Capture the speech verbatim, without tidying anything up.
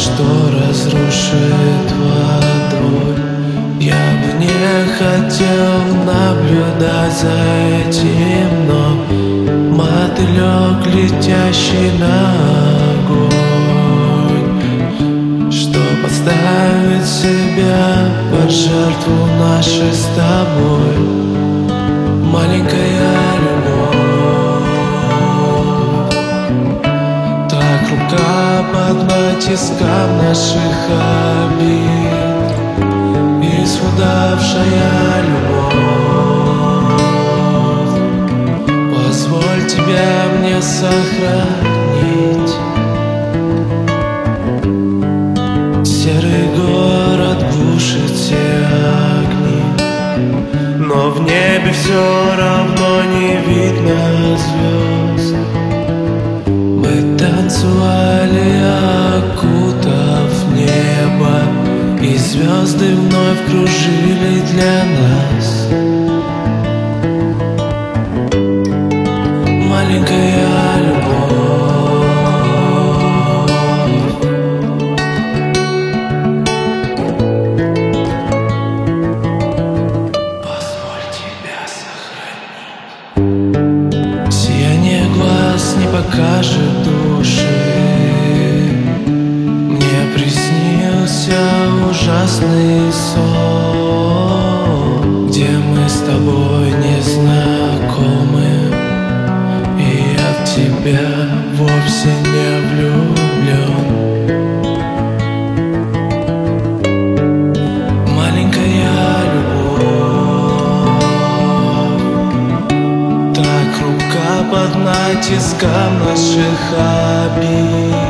что разрушит водой. Я бы не хотел наблюдать за этим, но мотылек, летящий на огонь, что поставить себя под жертву нашей с тобой. Маленькая любовь, так рука под натиском наших обид, исхудавшая любовь. Позволь тебя мне сохранить. Серый город глушит все огни, но в небе все равно не видно звезд. Мы танцевали, окутав небо, и звезды вновь кружили для нас. Маленькая любовь, позволь тебя сохранить. Сияние глаз не покажет души. Мне приснился ужасный сон, где мы с тобой не знакомы, и я в тебя вовсе не влюблен. Маленькая любовь, так рука под натиском наших обид,